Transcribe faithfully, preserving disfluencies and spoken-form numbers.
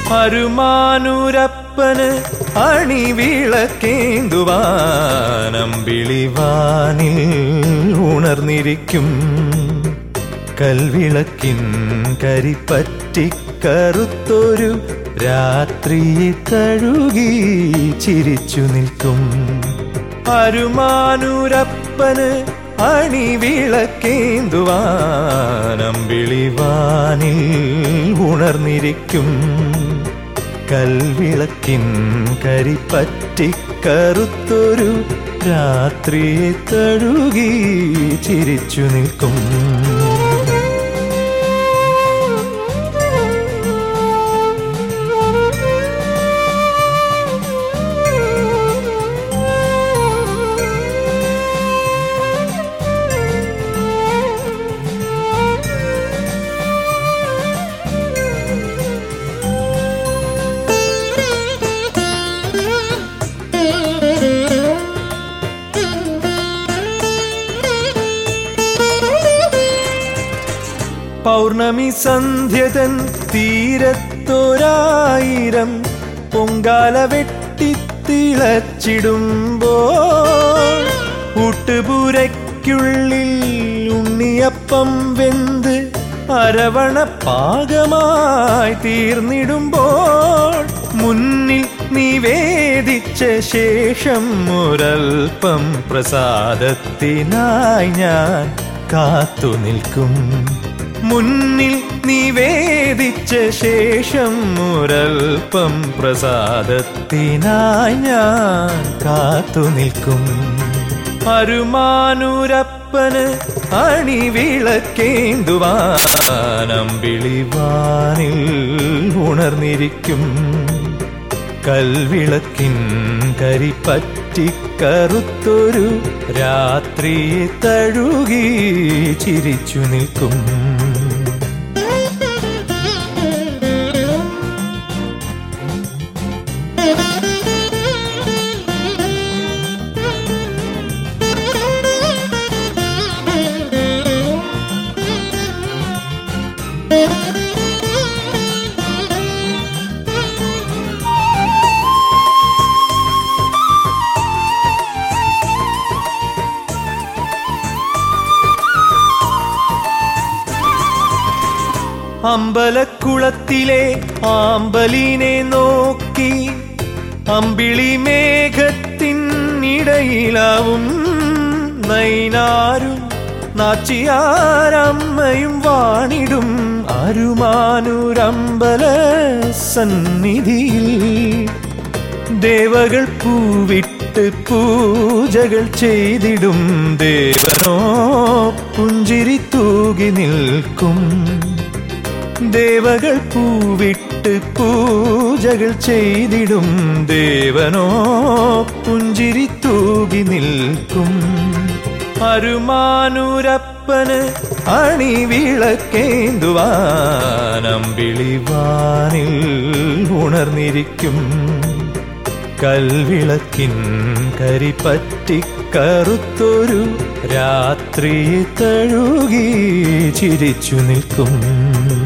അരുമാനൂരപ്പന് അണിവിളക്കേന്തുവാനമ്പിളിവാനിൽ ഉണർന്നിരിക്കും കൽവിളക്കിൻ കരിപ്പറ്റിക്കറുത്തൊരു രാത്രിയെ തഴുകി ചിരിച്ചു നിൽക്കും. അരുമാനൂരപ്പന് അണിവിളക്കേന്തുവാനമ്പിളിവാനിൽ ഉണർന്നിരിക്കും കൽവിളക്കിൻ കരിപ്പറ്റിക്കറുത്തൊരു രാത്രിയെ തഴുകി ചിരിച്ചു നിൽക്കും. പൗർണമി സന്ധ്യതൻ തീരത്തൊരായിരം പൊങ്കാല വെട്ടിത്തിളച്ചിടുമ്പോൾ ഊട്ടുപുരയ്ക്കുള്ളിൽ ഉണ്ണിയപ്പം വെന്ത് അരവണ പാകമായി തീർന്നിടുമ്പോൾ മുന്നിൽ നിവേദിച്ച ശേഷം ഒരൽപ്പം പ്രസാദത്തിനായി ഞാൻ കാത്തു നിൽക്കും. മുന്നിൽ നിവേദിച്ച ശേഷം ഒരൽപ്പം പ്രസാദത്തിനായി ഞാൻ കാത്തു നിൽക്കും. അരുമാനൂരപ്പന് അണിവിളക്കേന്തുവാനമ്പിളിവാനിൽ ഉണർന്നിരിക്കും കൽവിളക്കിൻ കരിപ്പറ്റിക്കറുത്തൊരു രാത്രിയെ തഴുകി ചിരിച്ചു നിൽക്കും. അമ്പലക്കുളത്തിലെ ആമ്പലിനെ നോക്കി അമ്പിളി മേഘത്തിനിടയിലാവും നൈനാരും നാച്ചിയാരമ്മയും വാണിടും അരുമാനൂരമ്പല സന്നിധിയിൽ ദേവകൾ പൂവിട്ട് പൂജകൾ ചെയ്തിടും ദേവനോ പുഞ്ചിരി തൂകി നിൽക്കും. ദേവകൾ പൂവിട്ട് പൂജകൾ ചെയ്തിടും ദേവനോ പുഞ്ചിരി തൂകി നിൽക്കും. അരുമാനൂരപ്പന് അണിവിളക്കേന്തുവാനമ്പിളിവാനിൽ ഉണർന്നിരിക്കും കൽവിളക്കിൻ കരിപ്പറ്റിക്കറുത്തൊരു രാത്രിയെ തഴുകി ചിരിച്ചു നിൽക്കും.